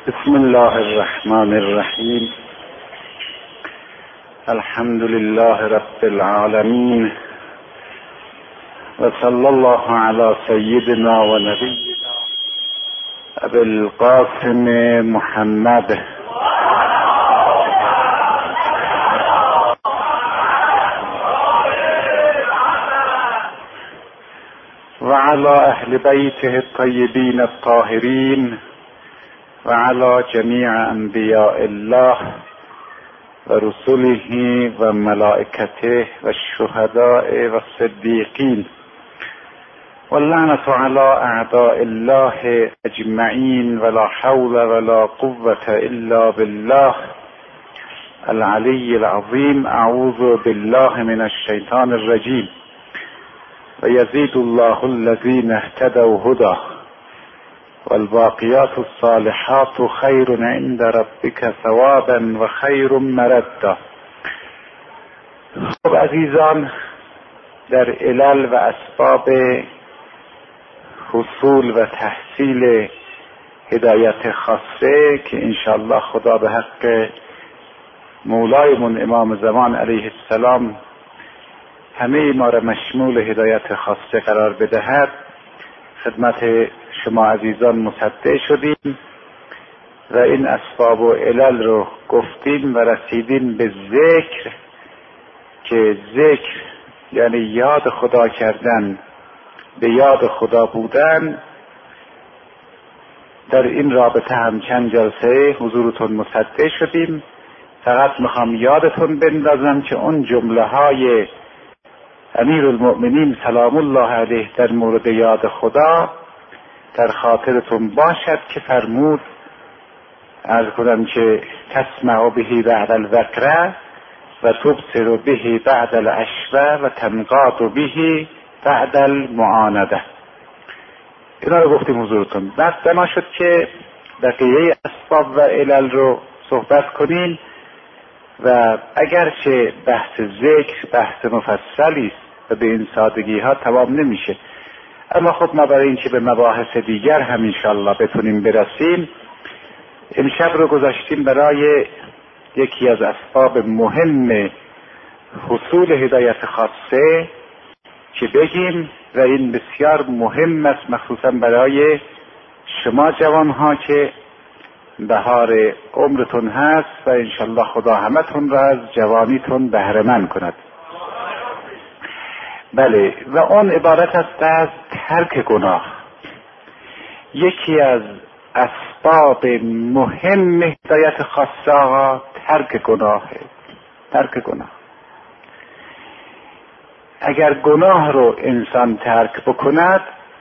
بسم الله الرحمن الرحیم. الحمد لله رب العالمین و صلی الله علی سیدنا و نبینا ابی القاسم محمد و علی اهل بیته الطیبین الطاهرین و علی جمیع انبیاء الله و رسله و ملائکته و الشهداء و الصدیقین و اللعنة علی اعداء الله اجمعین ولا حول ولا قوة الا بالله العلی العظیم. اعوذ بالله من الشیطان الرجیم. و یزید الله الذین اهتدوا هدی والباقیات الصالحات خیر عند ربک ثوابا و خیر مردا. خب عزیزان، در علل و اسباب حصول و تحصیل هدایت خاصه که انشاءالله خدا به حق مولایمون امام زمان علیه السلام همه ما را مشمول هدایت خاصه قرار بدهد، خدمت شما عزیزان مصدع شدیم و این اسباب و علل رو گفتیم و رسیدیم به ذکر، که ذکر یعنی یاد خدا کردن، به یاد خدا بودن. در این رابطه هم چند جلسه حضورتون مصدع شدیم. فقط میخوام یادتون بندازم که اون جمله های امیر المؤمنین سلام الله علیه در مورد یاد خدا در خاطرتون باشد که فرمود، عرض کنم که تسمع به بعد الوقره و تبصر به بعد العشوه و تنقاد به بعد المعانده. اینا رو گفتیم حضورتون. بعد بنا شد که بقیه اسباب و علل رو صحبت کنیم و اگرچه بحث ذکر بحث مفصلی است و به این سادگی ها تمام نمیشه، اما خب ما برای اینکه به مباحث دیگر هم انشاءالله بتونیم برسیم، امشب رو گذاشتیم برای یکی از اسباب مهم حصول هدایت خاصه که بگیم و این بسیار مهم است، مخصوصا برای شما جوانها که بهار عمرتون هست و انشاءالله خدا همتون را از جوانیتون بهره مند کند. بله، و اون عبارت است از ترک گناه. یکی از اسباب مهم هدایت خاصه ترک گناه. ترک گناه. اگر گناه رو انسان ترک بکند،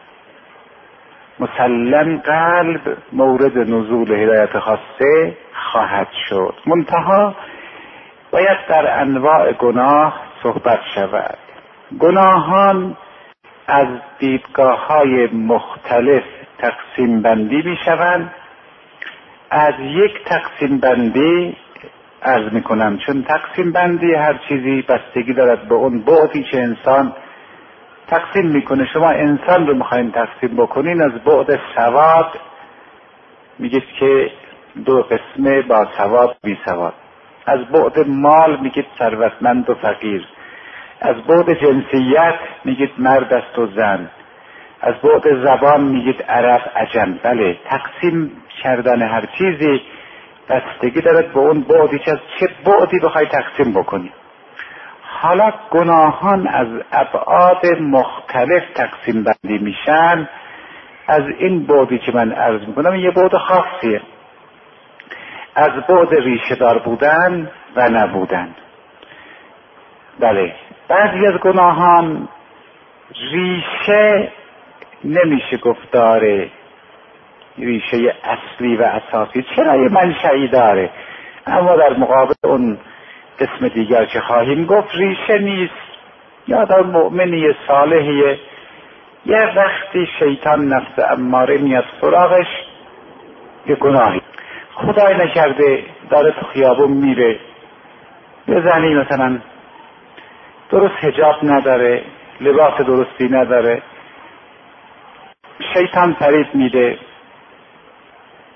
مسلم قلب مورد نزول هدایت خاصه خواهد شد. منتها باید در انواع گناه صحبت شود. گناهان از دیدگاه‌های مختلف تقسیم بندی می شوند. از یک تقسیم بندی عرض می کنم، چون تقسیم بندی هر چیزی بستگی دارد به اون بعدی که انسان تقسیم میکنه. شما انسان رو میخواین تقسیم بکنین، از بعد سواد میگید که دو قسمه با سواد بی سواد. از بعد مال میگید ثروتمند و فقیر. از بعد جنسیت میگید مرد است و زن. از بعد زبان میگید عرب عجم. بله، تقسیم کردن هر چیزی بستگی دارد به اون بعدی که از چه بعدی بخوای تقسیم بکنی. حالا گناهان از ابعاد مختلف تقسیم بندی میشن. از این بعدی که من عرض میکنم یه بعد خاصیه، از بعد ریشه دار بودن و نبودن. بله، بعضی از گناهان ریشه نمیشه گفت داره، ریشه اصلی و اساسی، چرا یه منشئی داره، اما در مقابل اون قسم دیگر که خواهیم گفت ریشه نیست. یا در مؤمنی صالحیه یه وقتی شیطان نفس اماره میاد سراغش یه گناهی، خدای نکرده داره تو خیابون میره، یه زنی مثلا درست حجاب نداره، لباس درستی نداره، شیطان فریب میده،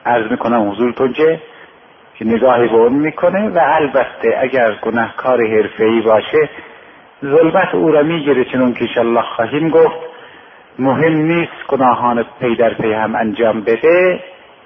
عرض میکنم حضورتون که نگاهی به اون میکنه و البته اگر گناهکار حرفه‌ای باشه ظلمت او را میگیره، چنون که انشالله خواهیم گفت. مهم نیست گناهان پی در پی هم انجام بده،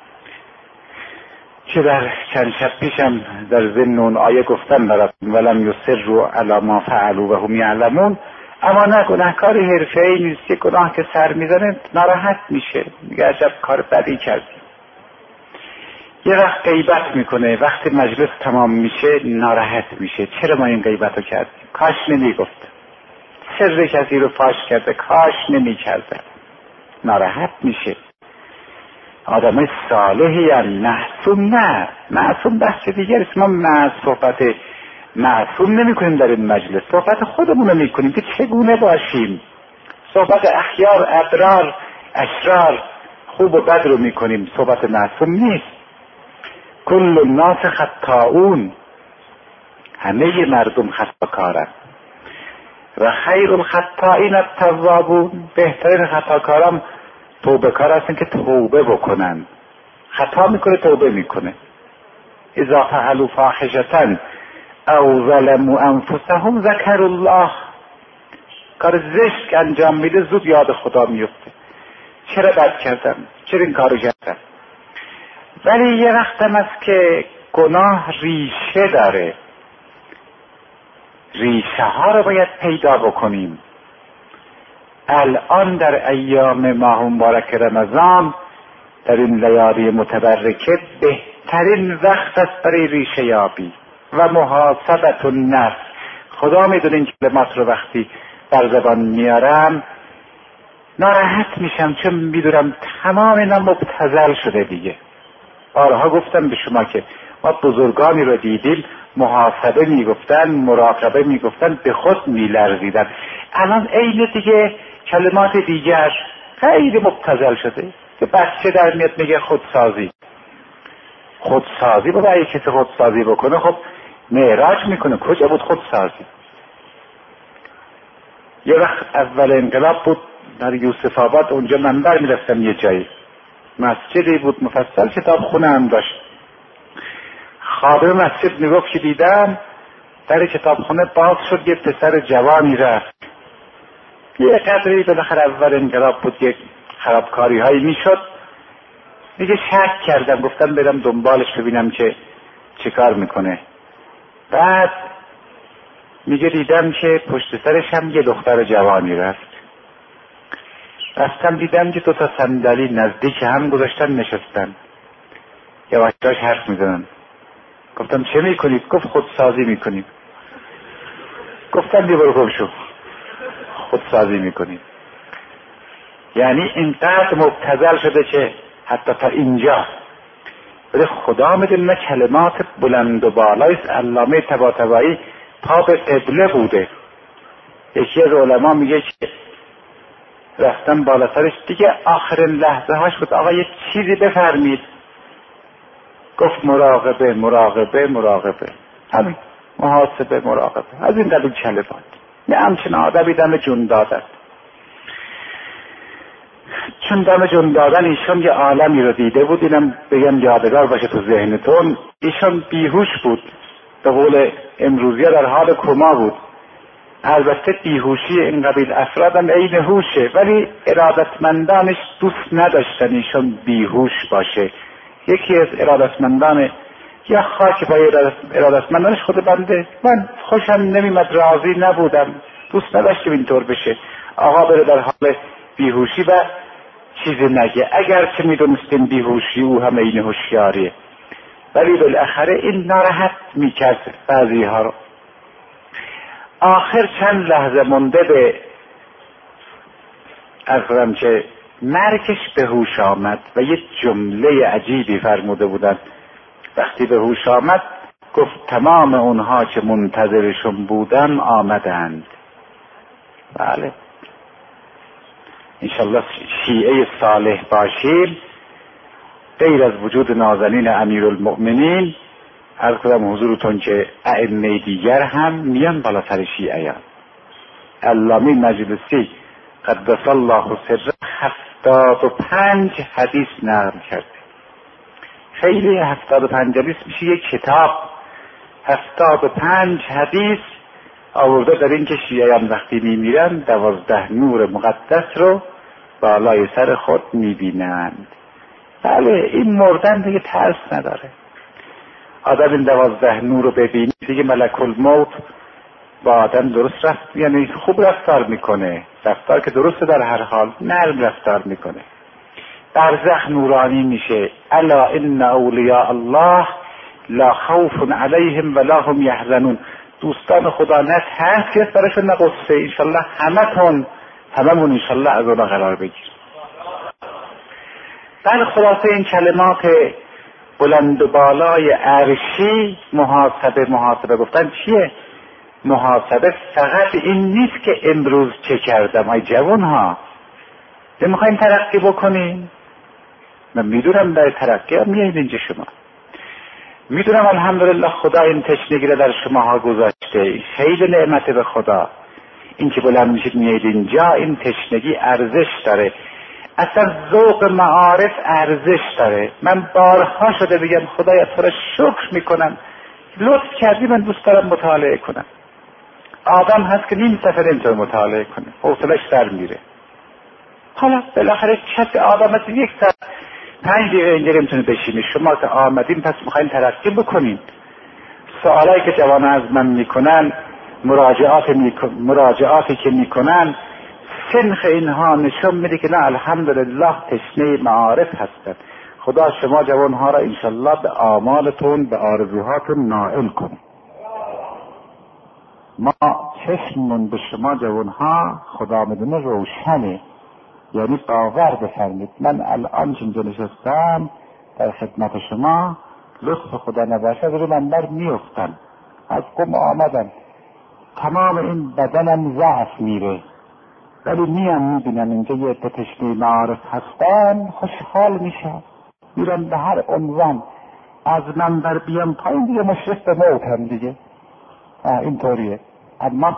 که در چند شب پیشم در ضمن اون آیه گفتم براتون ولم یصروا علی ما فعلوا و هم یعلمون. اما نه، گناهکار حرفه‌ای نیست که گناه که سر میزنه ناراحت میشه، میگه عجب کار بدی کردی. یه وقت غیبت میکنه، وقتی مجلس تمام میشه ناراحت میشه، چرا ما این غیبت رو کردیم، کاش نمیگفت، سر کسی رو فاش کرده، کاش نمیکرده، ناراحت میشه. آدم صالحی هم معصوم نه، معصوم بحث دیگر است. ما صحبت معصوم نمی کنیم در این مجلس، صحبت خودمون رو میکنیم که چگونه باشیم، صحبت اخیار، ابرار، اشرار، خوب و بد رو میکنیم، صحبت معصوم نیست. کل الناس خطاؤون، همه مردم خطاکارن و خیر الخطائین التوابون، بهترین خطاکاران توبه کار هستن که توبه بکنن. خطا میکنه توبه میکنه. اذا فعلوا فاحشة او ظلموا انفسهم ذکروا الله، کار زشت انجام میده زود یاد خدا میفته، چرا بد کردم، چرا این کارو کردم. ولی یه وقت هم است که گناه ریشه داره، ریشه ها رو باید پیدا بکنیم. الان در ایام ماه مبارک رمضان، در این لیالی متبرکه، بهترین وقت است برای ریشه یابی و محاسبت النفس. خدا میدونه این کلمات رو وقتی بر زبان میارم ناراحت میشم، چون میدونم تمام اینا مبتذل شده دیگه. بارها گفتم به شما که ما بزرگانی رو دیدیم محاسبه میگفتن، مراقبه میگفتن، به خود میلرزیدن. الان عین دیگه کلمات دیگر خیلی مبتذل شده که بچه در میاد میگه خودسازی. خودسازی بابا، اگه کسی خودسازی بکنه خب معراج میکنه، کجا بود خودسازی؟ یه وقت اول انقلاب بود در یوسف آباد، اونجا منبر میرفتم، یه جایی مسجدی بود مفصل، کتاب خونه هم داشت. خادم مسجد میگفت که دیدم در کتاب خونه باز شد، یه پسر جوانی رفت، یه قدری بالاخره اول انقلاب بود، یک خرابکاری هایی میشد، میگه شک کردم، گفتم برم دنبالش ببینم که چه کار میکنه. بعد میگه دیدم که پشت سرش هم یه دختر جوانی رفت، رفتم دیدم که 2 تا صندلی نزدیک هم گذاشتن نشستن، یواشاش حرف میزنن. گفتم چه میکنید؟ گفت خودسازی میکنیم. گفتم بیا برو گم شو، خودسازی میکنیم. یعنی اینقدر مبتذل شده که حتی تا اینجا. ولی خدا میدونه کلمات بلند و بالایست. علامه طباطبایی پا به قبله بوده. یکی از علما میگه که رفتم بالا سرش دیگه، آخرین لحظه هاش بود، آقا یه چیزی بفرمید. گفت مراقبه مراقبه مراقبه، همین محاسبه مراقبه، از این قبیل کلمات. نه همچین آدمی دم جون دادن، چون دم جون دادن ایشان یه عالمی رو دیده بود. اینم بگم یادگار باشه تو ذهنتون، ایشان بیهوش بود، به قول امروزی در حال کما بود. البته بیهوشی این قبیل افرادم عین هوشه، ولی ارادتمندانش دوست نداشتن ایشان بیهوش باشه. یکی از ارادتمندان یا خاک با ارادتمندانش خود بنده، من خوشم نمیمد، راضی نبودم، دوست نداشتم اینطور بشه. آقا بره در حال بیهوشی و چیزی نگه، اگر چه میدونستیم بیهوشی او هم این هوشیاریه، ولی بالاخره این ناراحت میکرد بعضی ها رو. آخر چند لحظه مونده به ارزم که مرگش به هوش آمد و یه جمله عجیبی فرموده بودن. وقتی به هوش آمد گفت تمام اونها که منتظرشون بودن آمدند. بله، انشالله شیعه صالح باشیم، غیر از وجود نازنین امیرالمؤمنین، عرض کنم حضورتون که ائمه دیگر هم میان بالا سر شیعیان. علامه مجلسی قدس الله سره 75 حدیث نقل کرده. خیلی 75 حدیث میشه یک کتاب. 75 حدیث آورده در این که شیعیان وقتی میمیرن 12 نور مقدس رو بالای سر خود میبینند. بله این مردن دیگه ترس نداره. آدم این 12 نور رو ببینی دیگه ملک الموت با آدم درست رفت، یعنی خوب رفتار میکنه، رفتار که درسته، در هر حال نرم رفتار میکنه. برزخ نورانی میشه. الا ان اولیاء الله لا خوف علیهم ولا هم یحزنون. دوستان خدا نه ترس که براشون نه غصه. انشالله هممون انشالله از اونا قرار بگیر. بله خلاصه این کلمات بلند و بالای عرشی محاسبه گفتن چیه؟ محاسبه فقط این نیست که امروز چه کردم. ای جوان ها نمیخواین ترقی بکنین؟ من میدونم برای ترقی ها میایید اینجا، شما میدونم الحمدلله خدا این تشنگی رو در شماها گذاشته. خیلی نعمت به خدا این که بلند میشید میایید اینجا. این تشنگی ارزش داره، اصلا ذوق معارف ارزش داره. من بارها شده بگم خدایا تو را شکر میکنم لطف کردی من دوست دارم مطالعه کنم. آدم هست که نیم سفر اینطور مطالعه کنه، حوصله‌اش سر میره. حالا بالاخره کسی آدم هست 1 ساعت 5 دقیقه اینجا نمیتونه بشینه. شما که آمدین پس میخواین ترقی بکنین. سوالایی که جوان از من میکنن، مراجعاتی که میکنن، سنخ اینها نشون میده که نه الحمدلله تشنه معارف هستن. خدا شما جوانها را انشالله به آمالتون به آرزوهاتون نائل کنه. ما چشممون به شما جوانها خدا میدونه روشنه، یعنی باور بفرمید. من الان اینجا نشستم در خدمت شما، لطف خدا نباشه رو منبر میفتم، از قم آمدم، تمام این بدنم ضعف میره، ولی میام میبینم اینجا یه تشنه معارف هستن، خوشحال میشم، میرم به هر عنوان از منبر بیام پایین دیگه مشرف به موتم دیگه. اینطوریه. اما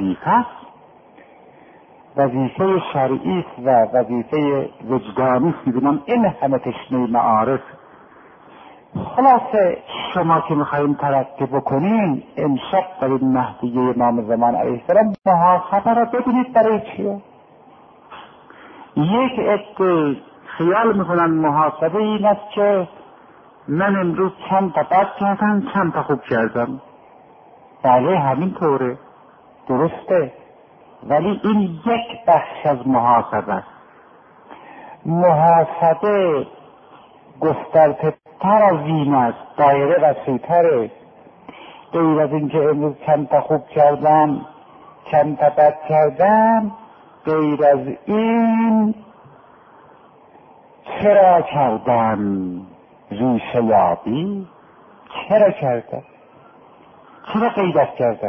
وظیفه شرعی و وظیفه وجدانی میدونم این همه تشنه معارف. خلاصه شما که میخواییم ترقی بکنین امشب در این مهدیه امام زمان علیه السلام محاسبه را ببینید برای چیه. یک عده خیال میکنن محاسبه این است که من امروز چند تا بد کردم چند تا خوب کردم. بله همین طوره، درسته، ولی این یک بخش از محاسبه است. محاسبه گسترده تر از این است، دایره وسیع‌تره. غیر از این که امروز چند تا خوب کردم چند تا بد کردم، غیر از این چرا کردم ریشه یابی، چرا کردم، چرا غیبت کردم.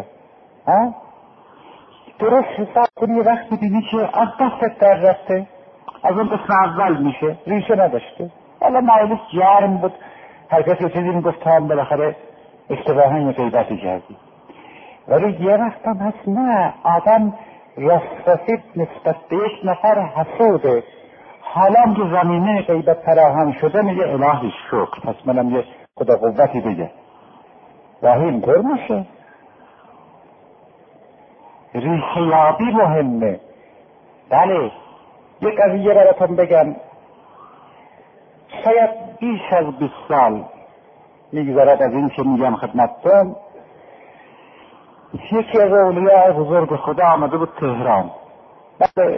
درست حساب کنی وقت ببینی که از دستت در رفته، از اون قسم اول میشه، ریشه نداشته. حالا معلومش جرم بود، هر کسی یه چیزی میگفت تا هم بالاخره اشتباها یه غیبتی کردی. ولی یه وقت هم هست نه، آدم رسید نسبت به یک نفر حسوده، حالا که زمینه غیبت فراهم شده میگه الهی شکر، پس منم یه خدا قوتی بگه. راهی اینطور میشه. ریشه یابی مهمه. بله یک قضیه براتون بگم، شاید بیش از 20 سال میگذرد از این که میگم خدمتتون. یکی از اولیاء بزرگ خدا آمده بود تهران. بله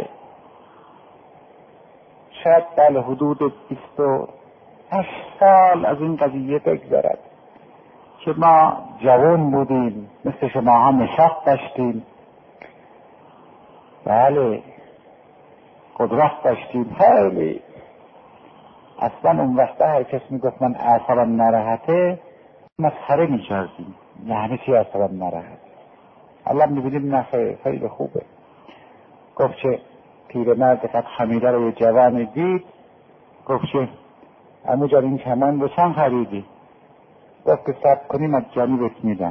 شاید حدود 28 سال از این قضیه بگذرد که ما جوان بودیم، مثل شما هم نشاط داشتیم، بله قدرت داشتیم خیلی. اصلا اون وقت هر کس میگفت من اعصابم نراحته مسخره میکردیم، یعنی چی اعصابم نراحت؟ الله میبینیم نه خیلی خوبه. گفت که پیرمرد قد خمیده رو یه جوانی دید، گفت که عمو جان این کمان رو چند خریدی؟ گفت که صبر کنی مجانی بهت میدن،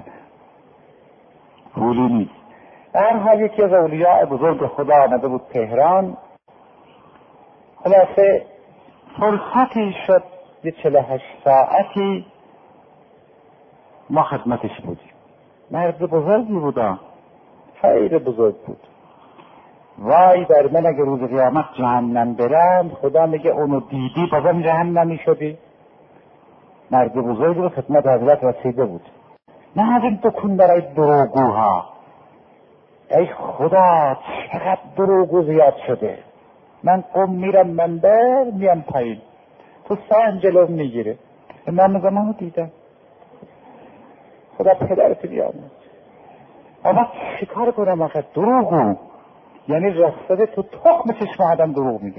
پولی نیست. در حال یکی از اولیاء بزرگ خدا آمده بود تهران. خلاصه فرصتی شد یه 48 ساعتی ما خدمتش بودیم. مرد بزرگی بودم، خیلی بزرگ بود. وای بر من اگه روز قیامت جهنم برم، خدا میگه اونو دیدی بازم جهنمی شدی. مرد بزرگی رو خدمت حضرت رسیده بود. نه از این دکون برای دروغگوها. ای خدا چقدر دروغگو زیاد شده. من قم میرم منبر میام پایین، تو سن جلو میگیره. من میگم اونو دیدم. خدا پدرت بیامد. اما چیکار کنم آخه؟ دروغگو یعنی رفتده تو تخم چشم آدم دروغ میگه.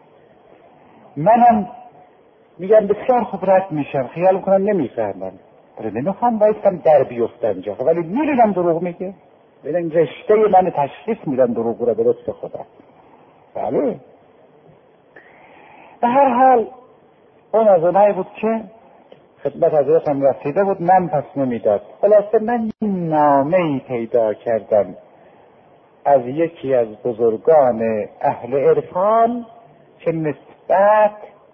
منم میگم بسیار خوب رد میشم، خیال میکنم نمیفهمم، نمیخوام بایستم در بیفتم جا، ولی میدونم دروغ میگه. ببین رشته من تشخیص میدن دروغ رو به لطف خدا. بله به هر حال اون از اونایی بود که خدمت حضرتم رسیده بود، من پس نمیداد. خلاصه من نامه‌ای پیدا کردم از یکی از بزرگان اهل عرفان که نسبت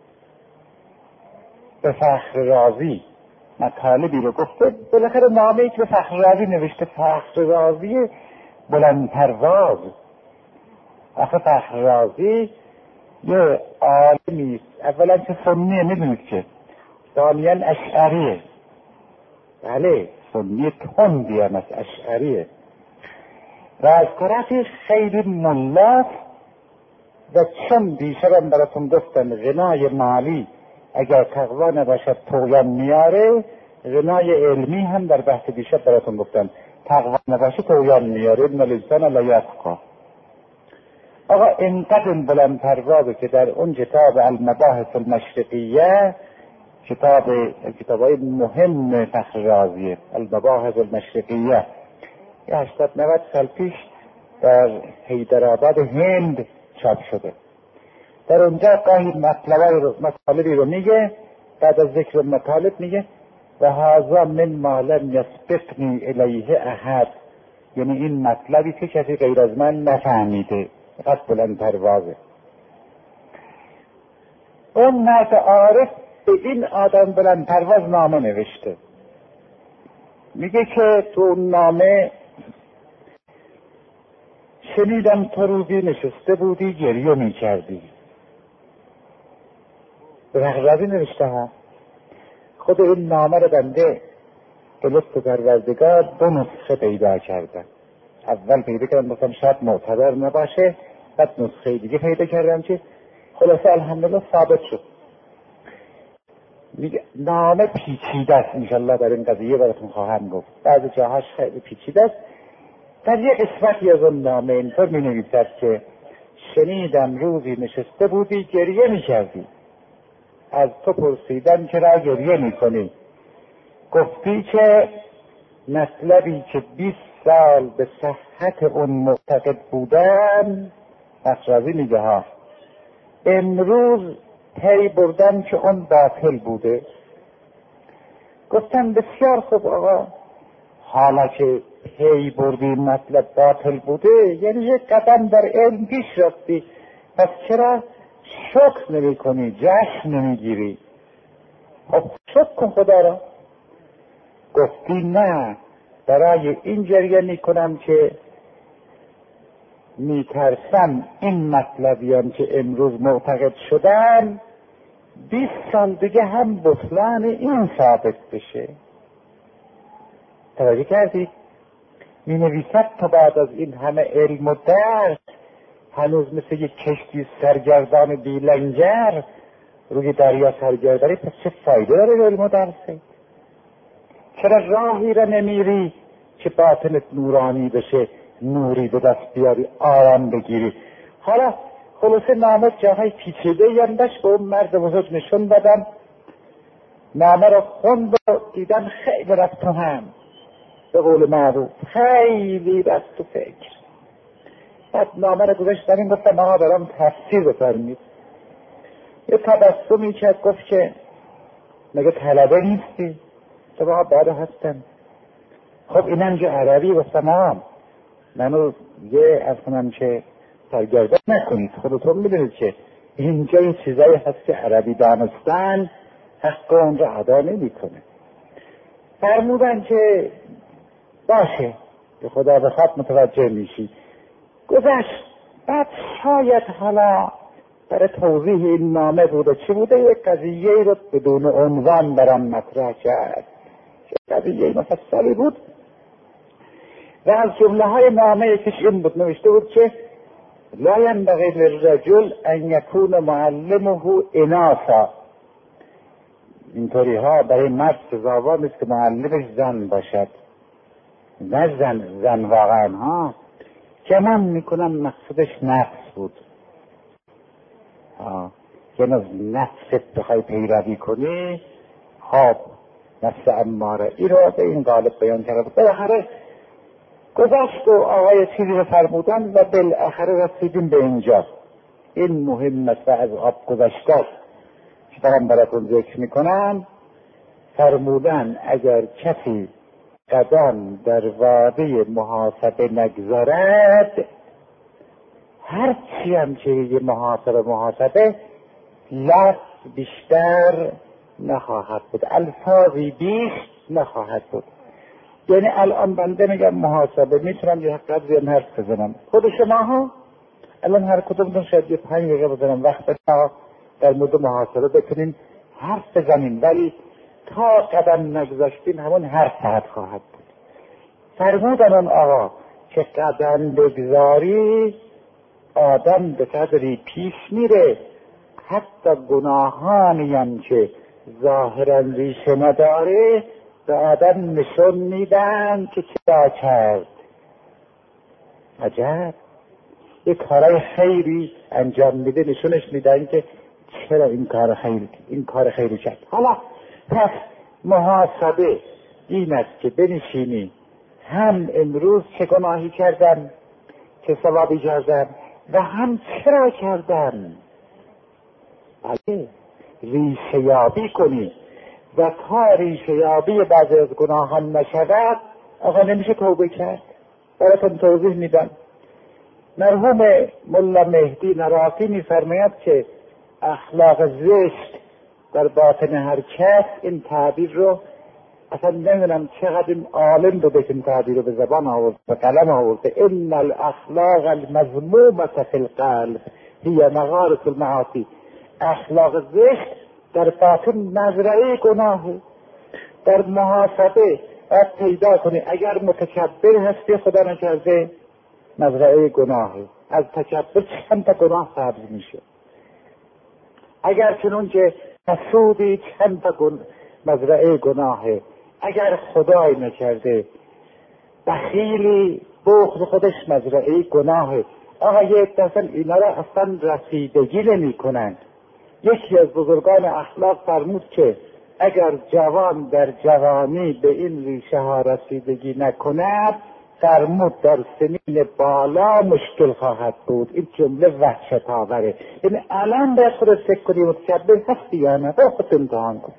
به فخر رازی مطالبی رو گفته. بالاخره نامه‌ای که به فخر رازی نوشته، فخر رازی بلند پرواز. آخه فخر رازی یه عالمی اولا که سنیه، میدونید که ثانیاً اشعریه. بله سنی تندی هم از اشعریه و از کراتی خیلی ملاف. و چون دیشبم براتون گفتم غنای مالی اگر تقوا نباشد طغیان میاره، غنای علمی هم در بحث دیشب براتون گفتم تقوا نباشه طغیان میاره. ابن الانسان لا یتقی. آقا اینقدر بلند پروازه که در اون کتاب المباحث المشرقیه، کتابای مهم فخر رازیه، المباحث المشرقیه، 80-90 سال پیش در حیدرآباد هند چاپ شده. در اونجا گاهی مطالبی رو میگه، بعد از ذکر مطالب میگه و هذا من ما لم یسبقنی الیه احد، یعنی این مطلبی که کسی غیر از من نفهمیده. قد بلند پروازه. اون مرد عارف به این آدم بلند پرواز نامه نوشته. میگه که تو نامه شنیدم تو روزی نشسته بودی گریه میکردی. به رغبتی نوشته ها. خود این نامه رو بنده به لطف پروردگار 2 نسخه پیدا کردم. اول پیدا کردم مثلا شاید معتبر نباشه، بعد نسخه دیگه پیدا کردم که خلاصه الحمدلله ثابت شد. میگه نامه پیچیده است، انشالله در این قضیه براتون خواهم گفت. بعضی جاهاش خیلی پیچیده است. در یک قسمتی از اون نامه اینطور می نویسد که شنیدم روزی نشسته بودی گریه می کردی. از تو پرسیدم چرا گریه می کنی. گفتی که مطلبی که 20 سال به صحت اون معتقد بودن، مخرزی میگه ها، امروز پی بردم که اون باطل بوده. گفتم بسیار خوب آقا، حالا که پی بردی مطلب باطل بوده یعنی یک قدم در علم پیش رفتی، پس چرا شکر نمی کنی، جشن نمی گیری؟ خب شکر کن خدا را. گفتی نه، برای این جریه می کنم که می ترسم این مطلبیان که امروز معتقد شدن 20 سال دیگه هم بطلان این ثابت بشه. توجه کردید؟ می نویسد تا بعد از این همه علم و درس هنوز مثل یک کشتی سرگردان بیلنگر روی دریا سرگردانی، پس چه فایده داره علم و درسه؟ چرا راهی را نمیری که باطنت نورانی بشه، نوری به دست بیاری، آرام بگیری؟ حالا خلاصه نامه جاهای پیچیده یندش به اون مرد بزرگ نشون بدم. نامه را خوند و دیدم خیلی رفت تو هم، به قول معروف خیلی رفت تو فکر. بعد نامه را گذاشتم این گفتم آقا برام تفسیر بفرمید. یه تبسمی کرد گفت که مگه طلبه نیستی؟ تو آقا بعد هستم. خب اینم جو عربی گفتم آقا منو یه افغانم که سرگردان نکنید، خودتون میدونید که اینجا این چیزایی هست که عربی دانستن حق اون را ادا نمیکنه. فرمودن که باشه که خدا بخواد متوجه میشی. گذشت. بعد شاید حالا برای توضیح این نامه بوده چی بوده، یک قضیه رو بدون عنوان برام مطرح کرد. قضیه مفصلی بود و از جمله های نامه یکیش این بود، نوشته بود که لا ينبغي للرجل ان يكون معلمه اناثا. اینطوری ها برای مرد سزاوار نیست که معلمش زن باشد. نه زن واقعا ها که من میکنم مقصودش نفس بود. که نفست بخوای پیروی کنی، خب نفس اماره ای رو به این قالب بیان کرده. بالاخره گذشت و آقای چیزی رو فرمودن و بالاخره رسیدیم به اینجا. این مهمت و از آب گذشته که دارم براتون ذکر میکنم. فرمودن اگر کسی قدم در وادی محاسبه نگذارد، هر چی هم که یه محاسبه لفظ بیشتر نخواهد بود، الفاظی بیش نخواهد بود. یعنی الان بنده میگم محاسبه، میتونم یه قدری هم حرف بزنم. خود شما ها الان هر کدومتون شاید یه 5 دقیقه بزنم وقت در مورد محاسبه بکنین حرف بزنین، ولی تا قدم نگذاشتین همون هر ساعت خواهد بود. فرمودن اون آقا که قدم بگذاری آدم به قدری پیش میره، حتی گناهانی هم که ظاهرا ریشه نداره به آدم نشون میدن که چرا کرد. عجب، یک کارای خیری انجام میده، نشونش میدن که چرا این کار خیری کرد. حالا پس محاسبه این است که بنشینی هم امروز چه گناهی کردم، چه ثوابی کردم و هم چرا کردم. بله، ریشه یابی کنی و تا ریشه یابی بعضی از گناهان نشود آقا نمیشه توبه کرد. براتون توضیح میدم. مرحوم ملا مهدی نراقی میفرماید که اخلاق زشت در باطن هر کس، این تعبیر رو اصلا نمیدونم چقدر این عالم بوده که این تعبیر رو به زبان آورد، به قلم آورده. ان الاخلاق المذمومه فی القلب هی مغارة المعاصی. اخلاق زشت در باطن مزرعه گناهه. در محاسبه باید پیدا کنی اگر متکبر هستی خدا نکرده مزرعه گناهه، از تکبر چند تا گناه سبز میشه. اگر چنون که حسودی چند تا مزرعه گناهه. اگر خدای نکرده بخیلی بخل خودش مزرعه گناهه. آقا یه دفعه اینا را اصلا رسیدگی نمی کنند. یکی از بزرگان اخلاق فرمود که اگر جوان در جوانی به این ریشه ها رسیدگی نکند، فرمود در سنین بالا مشکل خواهد بود. این جمله وحشت آوره. یعنی الان باید خودت فکر کنی متکبر هستی یا نه، با خود امتحان کن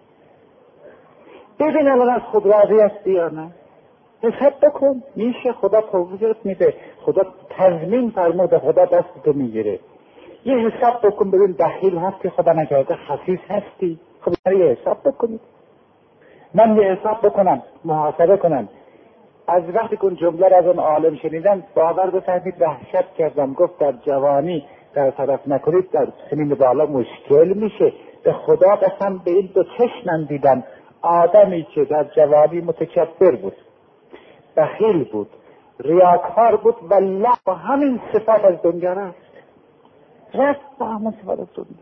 ببین الان از خود راضی هستی یا نه. حساب بکن، میشه خدا توفیقت میده، خدا تضمین فرموده، خدا دستتو میگیره. یه حساب بکن ببین بخیل هستی خدا نکرده، خسیس هستی، خب یه حساب بکنید. من یه حساب بکنم، محاسبه کنم. از وقتی که اون جمله را از اون عالم شنیدم باور بفرمید وحشت کردم. گفت در جوانی در طرف نکنید، در سنین بالا مشکل میشه. به خدا قسم به این دو چشمم دیدم آدمی که در جوانی متکبر بود، بخیل بود، ریاکار بود و الله با همین صفات از دنیا رفت با همین صفات از دنیا.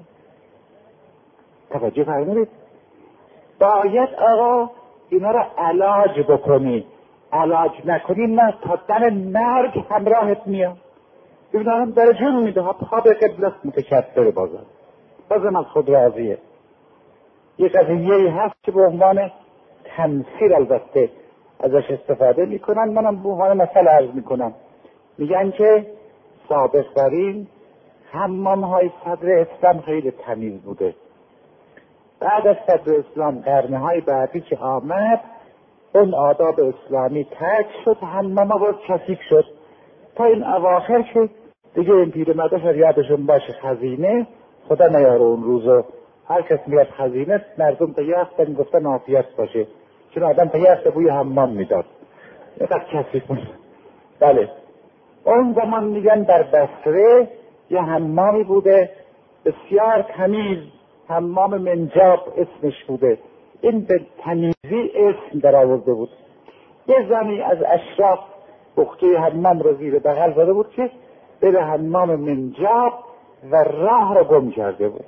توجه فرمودید؟ باید آقا اینا را علاج بکنی. علاج نکنی نه تا در مرگ همراهت میاد. ببینم داره جون میده پا به قبلت متکبر بازم از خود راضیه. یک قضیه هست که به عنوان تمثیل البته ازش استفاده میکنن، منم به عنوان مثال عرض میکنم. میگن که سابق بر این حمام های صدر اسلام خیلی تمیز بوده. بعد از صدر اسلام قرنه های بعدی که آمد اون آداب اسلامی ترک شد، حمام ها باز کثیف شد تا این اواخر که دیگه این پیرمردا یادشون باشه خزینه خدا نیاره اون روزو هر کس میاد خزینه مردم تا یه هفته میگفتن عافیت باشه، چون آدم تا یه هفته بوی حمام میداد. اینقدر کثیف بود. بله اون زمان میگن در بصره یه حمامی بوده بسیار تمیز، حمام منجاب اسمش بوده. این به تمیزی اسم در آورده بود. یه زنی از اشراف بخچه حمام رو زیر بغل زده بود که بره حمام منجاب و راه رو گم کرده بود.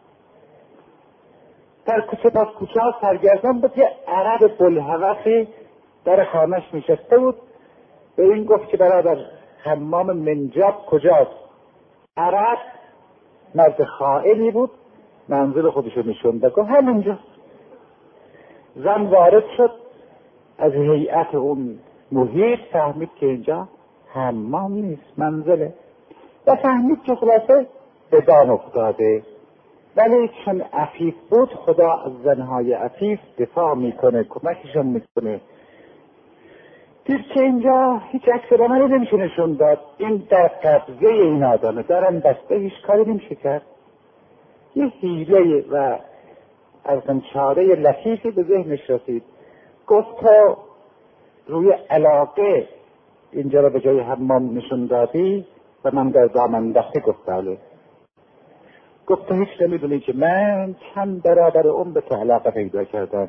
در کوچه تا کوچه ها سرگردان بود. یه عرب بلحوثی در خانهش نشسته بود، به این گفت که برادر حمام منجاب کجاست؟ عرب مرد خائنی بود، منزل خودشو نشوند، گفت همونجا. زن وارد شد، از هیئت اون محیط فهمید که اینجا حمام نیست، منزله، و فهمید که خلاصه به دام افتاده. ولی چون عفیف بود، خدا از زنهای عفیف دفاع میکنه، کمکشون میکنه. دید که اینجا هیچ عکس عملی نمیشه نشون داد، این در قبضه این آدمه، دارن دسته، هیچ کاری نمیشه کرد. یه حیله و از چاره لطیفی به ذهنش رسید. گفت تا روی علاقه اینجا رو به جای حمام نشون دادی و من در دام انداخته؟ گفت بله. گفت تو هیچ نمیدونی که من چند برابر اون به تو علاقه پیدا کردم،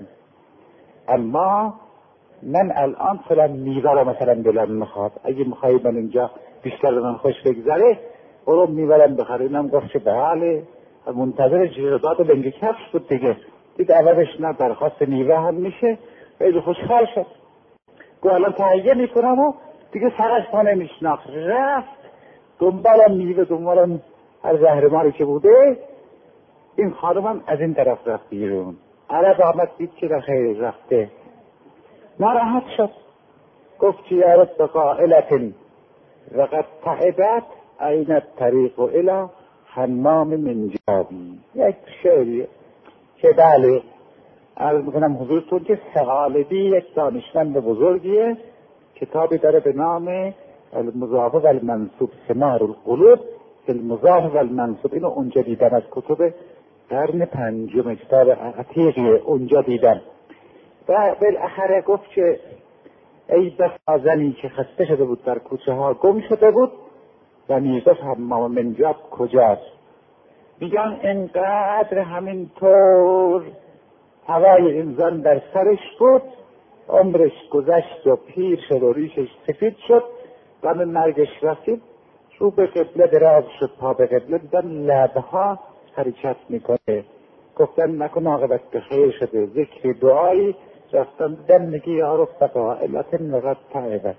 اما من الان فلان میوه رو مثلا دلم میخواد، اگه میخوای من اینجا بیشتر من خوش بگذره برو میورم بخرینم. گفت که بله. منتظر جیرداد لنگ کفش بود دیگه، دید عوضش نه درخواست میوه هم میشه، خیلی خوشحال شد. گفت الان تهیه میکنم و دیگه سرش پا نمیشناخت. رفت دنبالم میوه، دنبالم هر زهرماری که بوده. این خانمم از این طرف رفت بیرون. عرب آمد دید که خیر رفته، ناراحت شد. گفت که یا رب قائلت وقد تعبت این الطریق الی حمام منجابی. یک شعری که بله عرض میکنم حضورتون که ثقالبی یک دانشمند بزرگیه، کتابی داره به نام المضاف و المنصوب، ثمار القلوب فی المضاف و المنصوب. اینو اونجا دیدم، از کتب قرن پنجم، کتاب عتیقیه، اونجا دیدم. و بالاخره گفت که ای بسا زنی که خسته شده بود در کوچه ها گم شده بود و میگفت حمام منجاب کجاست. میگن اینقدر همینطور هوای این زن در سرش بود، عمرش گذشت و پیر شد و ریشش سفید شد و به مرگش رسید. رو به قبله دراز شد، پا به قبله، دیدن لبها حرکت میکنه. گفتن نکن عاقبت به خیر شده، ذکر دعایی رفتن دیدن میگه یا رب قائلت وقد تعبت.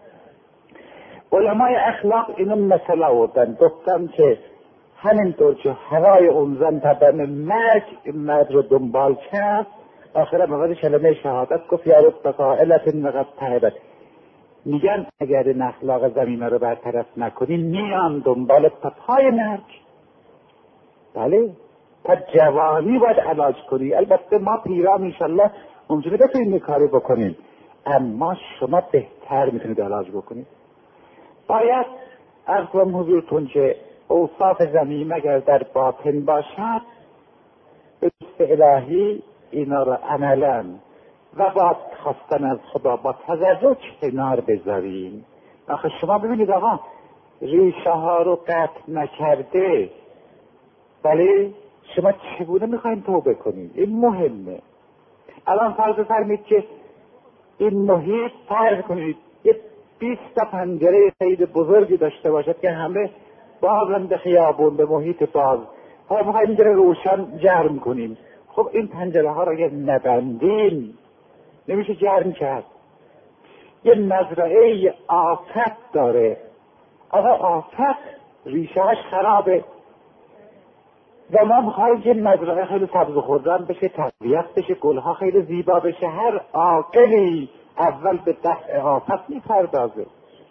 علمای اخلاق اینو مثلا آوردن، گفتن که همینطور که هوای اون زن تا مرگ مرد رو دنبال کرد، آخر موقع کلمه شهادت گفت یا رب قائلت وقد تعبت. میگن اگر این اخلاق زمینه رو برطرف نکنی میان دنبال تا پای مرگ. بله تا جوانی باید علاج کنی. البته ما پیران انشالله ممکنه بتونیم این کاری بکنیم، اما شما بهتر میتونید علاج بکنید. باید عرض کنم حضورتون که اوصاف زمین اگر در باطن باشد به دست الهی اینا رو عملا و با خواستن از خدا با تضرع کنار بذاریم. آخه شما ببینید آقا ریشه ها رو قطع نکرده، ولی شما چگونه میخواین توبه کنید؟ این مهمه. الان فرض فرمید که این محیط فرض کنید یه 20 تا پنجره خیلی بزرگی داشته باشد که همه بازند خیابون به محیط باز، حالا میخوایم اینجا روشن جرم کنیم. خب این پنجره ها رو اگر نبندیم نمیشه جرم کرد. یه مزرعه آفت داره، آقا آفت ریشه هاش خرابه و ما میخوایم که مزرعه خیلی سبز و خضر بشه، تقویت بشه، گلها خیلی زیبا بشه. هر عاقلی اول به دفع آفت میپردازه.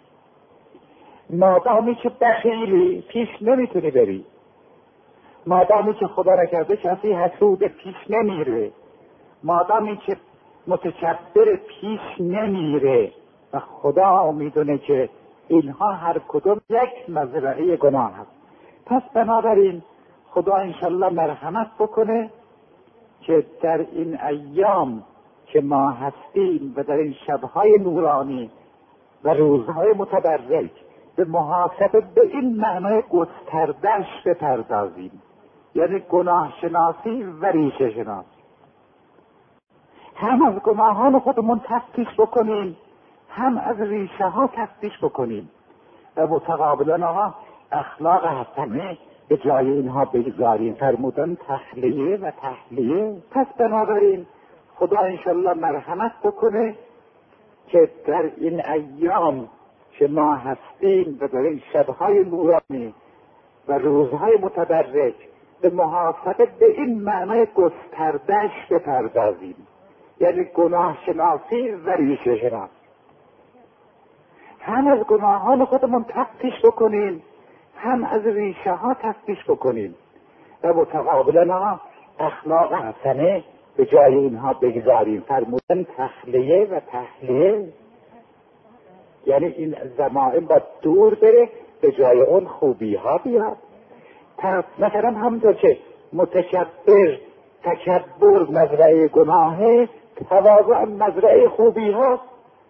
مادامی که بخیلی پیش نمیتونی بری، مادامی که خدا نکرده کسی حسود پیش نمیره، مادامی که متکبر پیش نمیره و خدا میدونه که اینها هر کدوم یک مزرعه گناه هست. پس بنابراین خدا انشالله مرحمت بکنه که در این ایام که ما هستیم و در این شبهای نورانی و روزهای متبرک به محاسبه به این معنای گستردهش بپردازیم، یعنی گناه شناسی و ریشه شناسی. هم از گناهان خودمون تفتیش بکنیم، هم از ریشه ها تفتیش بکنیم و متقابلا اخلاق حسنه به جای اینها بگذاریم. فرمودن تخلیه و تحلیه. پس بنابراین خدا انشالله مرحمت بکنه که در این ایام که ما هستیم و در این شبهای نورانی و روزهای متبرک به محاسبه به این معنای گستردهش بپردازیم، یعنی گناه شناسی و ریشه شناسی. هم از گناهان خودمون تفتیش بکنیم، هم از ریشه ها تفتیش بکنیم و متقابلا اخلاق حسنه به جای اینها بگذاریم. فرمودن تخلیه و تحلیه، یعنی این ضمائر با دور بره به جای اون خوبی ها بیاد. مثلا همونطور که تکبر مزرعه گناهه، تواضع مزرعه خوبی ها.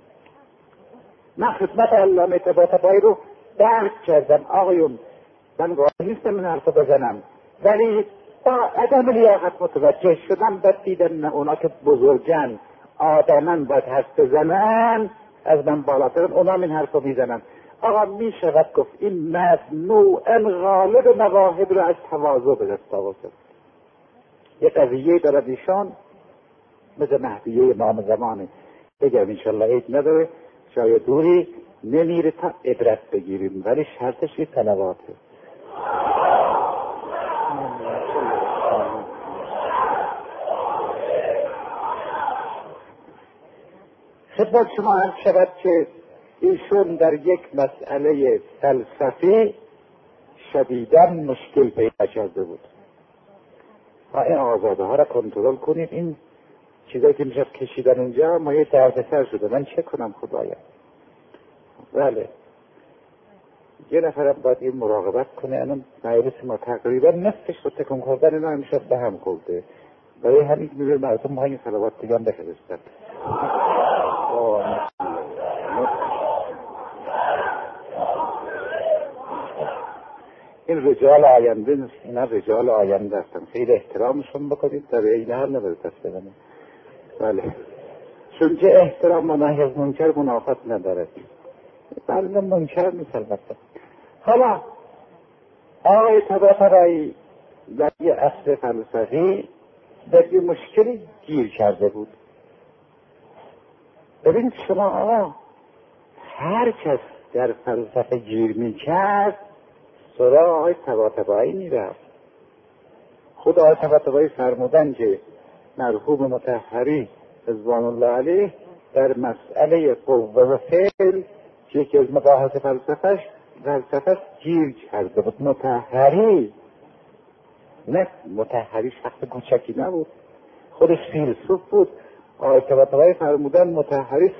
من خدمت علامه طباطبایی رو درک کردم. آقایون من قادر نیستم این حرف بزنم، ولی با عدم لیاقت متوجه شدم. بعد دیدم نه، اونا که بزرگن آدمن باید حرف بزنن، از من بالاترن، اونا این حرف رو میزنن. آقا می شود گفت این مصنوعاً غالب مواهب رو از تواضع به دست آورده. یه قضیه دارد ایشان مثل مهدیه امام زمانه، بگم انشالله عید نداره، شاید دوری نمیره تا عبرت بگیریم، ولی شرطش یه صلواته. خدمت شما عرض شود که ایشون در یک مسئله فلسفی شدیداً مشکل پیدا کرده بود. ما این آزاده ها را کنترل کنیم، این چیزایی که میشه کشیدن اونجا ما یه دردسر شده. من چه کنم خدایا؟ بله یه نفرم باید این مراقبت کنه. الان مجلس ما تقریبا نصفش رو تکون خوردن اینا همیشه به هم خورده، برای همین میبیر مردم ما این صلوات دیگه هم بفرستن. این رجال آینده نیست، اینا رجال آینده هستن، خیلی احترامشون بکنید، در این حال نباید دست بزنید. بله چون که احترام و نهی از منکر منافات ندارد. بله منکر نیست البته. حالا آقای طباطبایی در یه اصل فلسفی در یه مشکلی گیر کرده بود. ببینید شما آقا، هر کس در فلسفه گیر میکرد سراغ آقای طباطبایی میرفت. خود آقای طباطبایی فرمودن که مرحوم مطهری رضوان الله علیه در مسئله قوه و فعل که یکی از مباحث فلسفه گیر کرده بود. مطهری نه، مطهری شخص کوچکی نبود، خودش فیلسوف بود. آقای طباطبایی فرمودن مطهری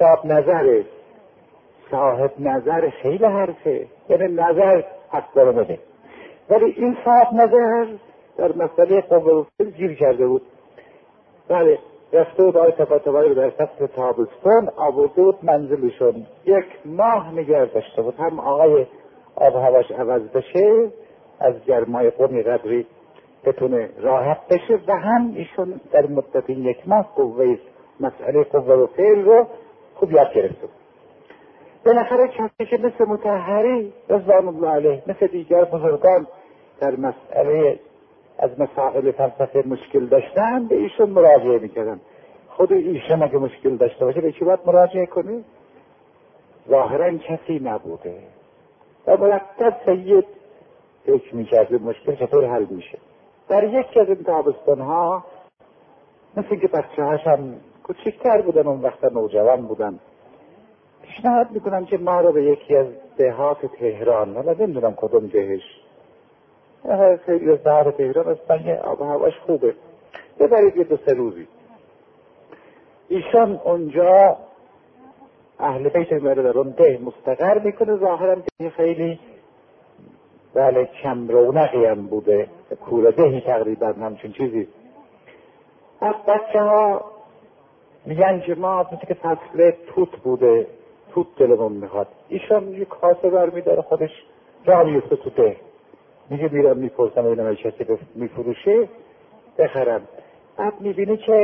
صاحب نظر خیلی حرفه، یعنی نظر حق داره بده، ولی این صاحب نظر در مسئله قوه و فعل گیر کرده بود. بله رفته بود آقای طباطبایی رو در فصل تابستان آورده بود منزلشون، 1 ماه نگه داشته بود، هم آقای آب هواش عوض بشه، از گرمای قومی قدری بتونه راحت بشه، و هم ایشون در مدت 1 ماه مسئله قوه و فعل رو خوب یاد گرفته بود. بالاخره کسی که مثل مطهری رضوان الله علیه، مثل دیگر بزرگان در مسئله از مسائل فلسفه مشکل داشتن، به ایشون مراجعه میکردن. خود ایشون اگه مشکل داشته باشه به چی باید مراجعه کنه؟ ظاهرا کسی نبوده و مرتب سید فکر میکرده مشکل چطور حل میشه. در یکی از این تابستانها مثل که بچه هاشم کوچکتر بودن، اون وقت نوجوان بودن، پیشنهاد میکنم که ما رو به یکی از دهات تهران، حالا نمیدونم کدوم دهش، خیلی از دهات تهران اصلا آب هواش خوبه، ببرید یه 2-3 روزی. ایشان اونجا اهل بیت میاره در اون ده مستقر میکنه. ظاهرا که خیلی بله کم رونقی هم بوده، کوردهی تقریبا همچون چیزی. از بچه ها میگن که ما مثل که فصل توت بوده، توت دلمون میخواد. ایشان یه کاسه برمیداره خودش راه میفته تو ده، میگه میرم میپرسم اینم کسی میفروشه بخرم. بعد میبینی که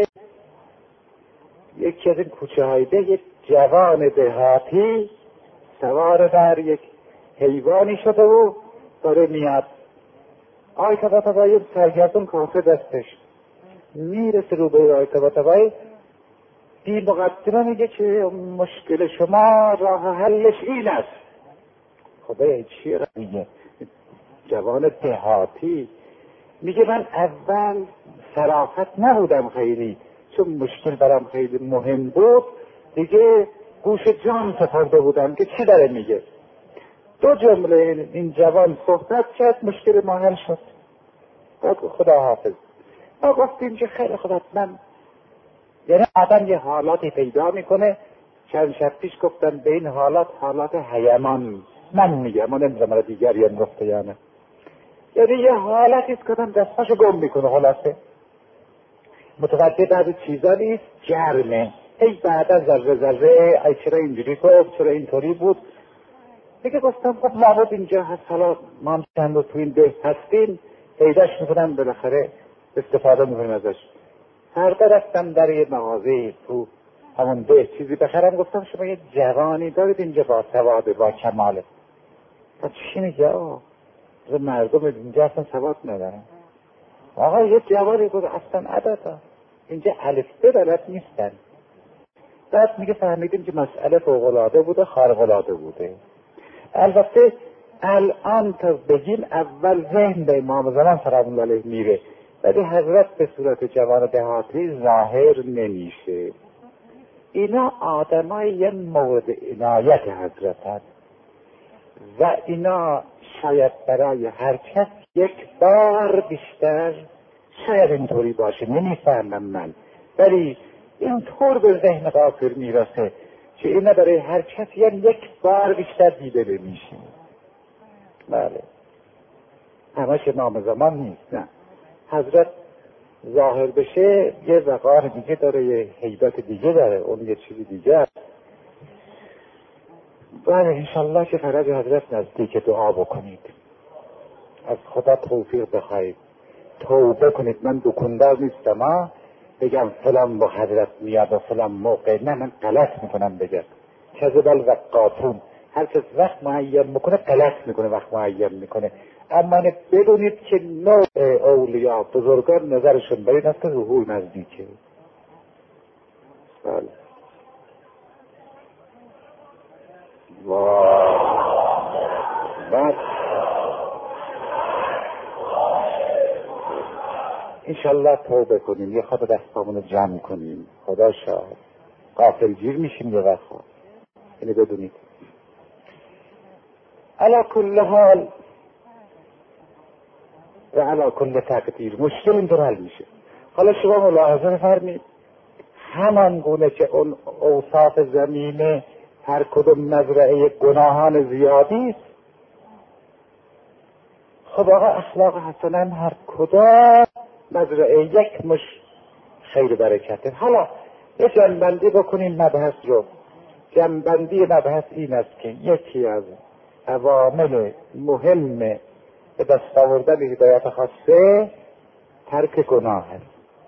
یکی از این کوچه های ده یک جوان دهاتی سوار بر یک حیوانی شده و داره میاد. آی طباطبایی سرگردون کاسه دستش میرسه رو به آی طباطبایی، بی مقدمه میگه که مشکل شما راه حلش این است. خدا چیه را میگه؟ جوان دهاتی میگه من اول صرافت نبودم خیلی، چون مشکل برام خیلی مهم بود دیگه گوش جان سپرده بودم که چی داره میگه. دو جمله این جوان صحبت کرد، مشکل ما حل شد. خدا حافظ. ما گفتیم که خیلی خدا من، یعنی آدم یه حالاتی پیدا میکنه. چند شب پیش گفتم به این حالات هیمان، من میگم من نمیدونم دیگری هم گفته یا نه، یعنی یه حالتی که آدم دستاشو گم میکنه، خلاصه متوجه بعد چیزا نیست، گرمه. ای بعدا ذره ای چرا اینجوری گفت، چرا اینطوری بود. دیگه گفتم خب لابد اینجا هست، حالا ما هم چند روز تو این ده هستیم پیداش میکنم، بالاخره استفاده میکنیم ازش. فردا رفتم در یه مغازه تو همون ده چیزی بخرم، گفتم شما یه جوانی دارید اینجا با سواده با کماله. تا چی میگه؟ مردم اینجا اصلا سواد ندارن. آقا یه جوانی بود اصلا عدد اینجا الف به بلد نیستن. بعد میگه فهمیدیم که مسئله فوق‌العاده بوده، خارق‌العاده بوده. البته الان تا بگیم اول ذهن به امام زمان سلام الله علیه میره، ولی حضرت به صورت جوان دهاتی ظاهر نمیشه. اینا آدمای یه مورد عنایت حضرت هست و اینا شاید برای هر کس یک بار بیشتر شاید اینطوری باشه، نمیفهمم من، ولی اینطور به ذهن غافل میرسه که اینا برای هر کس یک بار بیشتر دیده نمیشه. بله همش امام زمان نیست، نه. حضرت ظاهر بشه یه وقار دیگه داره، یه هیبت دیگه داره، اون یه چیزی دیگه است. بله انشالله که فرج حضرت نزدیک، دعا بکنید، از خدا توفیق بخواید، توبه کنید. من دکندار نیستم بگم فلان با حضرت میاد و فلان موقع، نه، من غلط میکنم بگم کذب الوقاتون، هر کس وقت معین میکنه غلط میکنه، وقت معین میکنه. اما بدونید که نوع اولیاء بزرگان نظرشون بر این است که ظهور نزدیکه. بله بعد انشالله توبه کنیم، یه خود دستامونو جمع کنیم. خدا شاهد غافل گیر میشیم یه وقت، اینو بدونید. علا کل حال و علا کل تقدیر مشکل اینطور حل میشه. حالا شما ملاحظه بفرمید، همان گونه که اون اوصاف زمینه هر کدوم مزرعه گناهان زیادی است، خب آقا اخلاق حسنه هر کدام مزرعه یک مش خیر برکته. حالا یه جنبندی بکنیم مبحث رو. جنبندی مبحث این است که یکی از عوامل مهم به دست آوردن هدایت خاصه ترک گناه است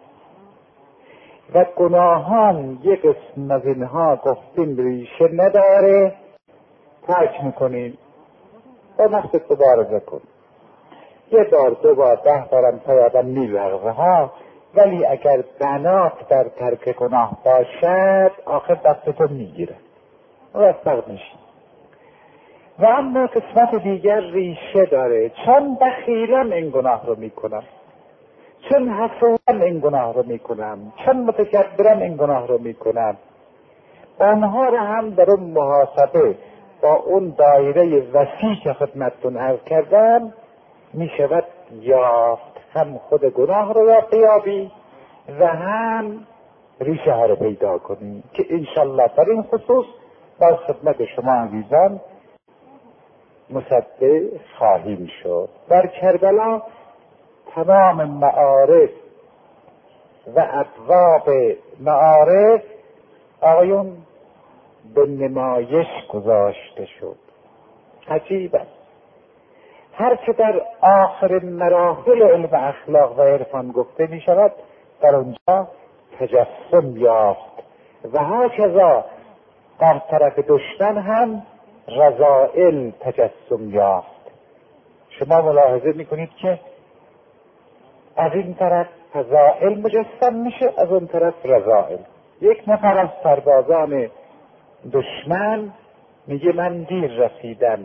و گناهان یک قسم از اینها گفتیم ریشه نداره، ترک میکنیم با نفست مبارزه کن. یه بار دو بار 10 بارم تا آدم میلرزه ها، ولی اگر بنات در ترک گناه باشد آخر دستتو میگیره موفق میشی. و اما قسمت دیگر ریشه داره، چون بخیلم این گناه رو میکنم، چون حسودم این گناه رو میکنم، چون متکبرم این گناه رو میکنم. آنها رو هم در اون محاسبه با اون دایره وسیع که خدمتتون عرض کردم میشود یافت، هم خود گناه رو یابی و هم ریشه ها رو پیدا کنی که انشالله در این خصوص با خدمت شما عزیزان مصدق خواهیم شد. در کربلا تمام معارف و ابواب معارف آقایون به نمایش گذاشته شد. عجیب است. هر چه در آخر مراحل علم اخلاق و عرفان گفته می شود در اونجا تجسم یافت و هکذا در طرف دشمن هم رذائل تجسم یافت. شما ملاحظه میکنید که از این طرف فضائل مجسم میشه، از اون طرف رذائل. یک نفر از سربازان دشمن میگه من دیر رسیدم